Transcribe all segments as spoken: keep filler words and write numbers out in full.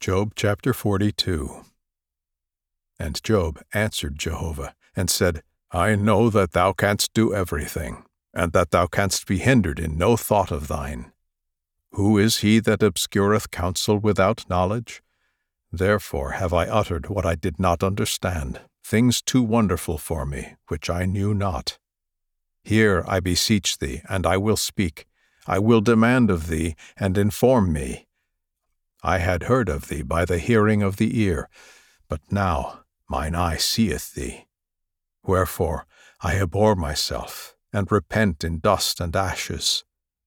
Job chapter forty-two. And Job answered Jehovah, and said, I know that thou canst do everything, and that thou canst be hindered in no thought of thine. Who is he that obscureth counsel without knowledge? Therefore have I uttered what I did not understand, things too wonderful for me, which I knew not. Hear, I beseech thee, and I will speak. I will demand of thee, and inform me. I had heard of thee by the hearing of the ear, but now mine eye seeth thee. Wherefore I abhor myself, and repent in dust and ashes.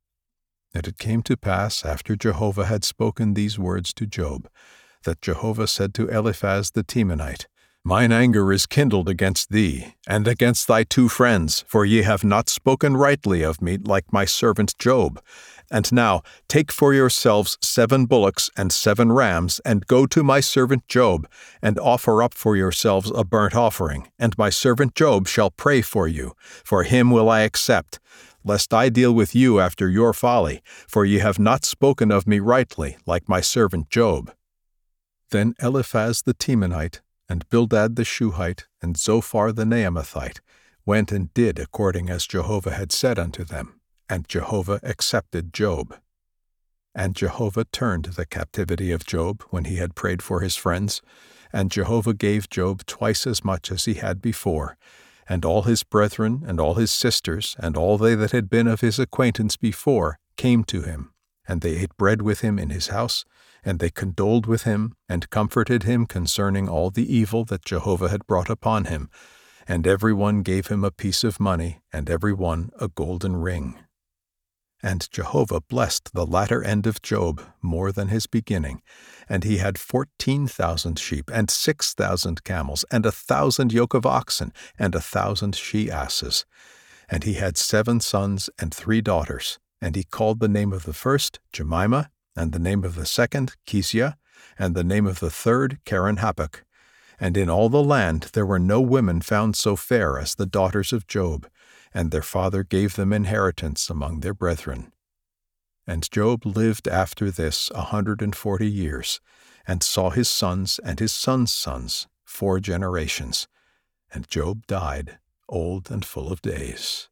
And it came to pass, after Jehovah had spoken these words to Job, that Jehovah said to Eliphaz the Temanite, Mine anger is kindled against thee, and against thy two friends, for ye have not spoken rightly of me like my servant Job. And now take for yourselves seven bullocks and seven rams, and go to my servant Job, and offer up for yourselves a burnt offering, and my servant Job shall pray for you, for him will I accept, lest I deal with you after your folly, for ye have not spoken of me rightly, like my servant Job. Then Eliphaz the Temanite, and Bildad the Shuhite, and Zophar the Naamathite, went and did according as Jehovah had said unto them. And Jehovah accepted Job. And Jehovah turned the captivity of Job when he had prayed for his friends, and Jehovah gave Job twice as much as he had before, and all his brethren and all his sisters and all they that had been of his acquaintance before came to him, and they ate bread with him in his house, and they condoled with him, and comforted him concerning all the evil that Jehovah had brought upon him, and every one gave him a piece of money, and every one a golden ring. And Jehovah blessed the latter end of Job more than his beginning, and he had fourteen thousand sheep, and six thousand camels, and a thousand yoke of oxen, and a thousand she-asses. And he had seven sons and three daughters, and he called the name of the first Jemimah, and the name of the second Keziah, and the name of the third Keren-Happuch. And in all the land there were no women found so fair as the daughters of Job, and their father gave them inheritance among their brethren. And Job lived after this a hundred and forty years, and saw his sons and his sons' sons four generations. And Job died old and full of days.